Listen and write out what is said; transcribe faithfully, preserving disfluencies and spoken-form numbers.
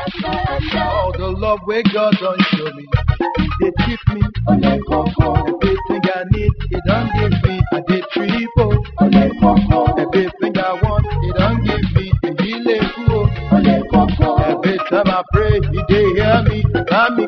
All the love where God don't show me, they keep me. Everything I need, He don't give me. I did triple. Everything I want, He don't give me. He let go. Every time I pray, He dey hear me. I me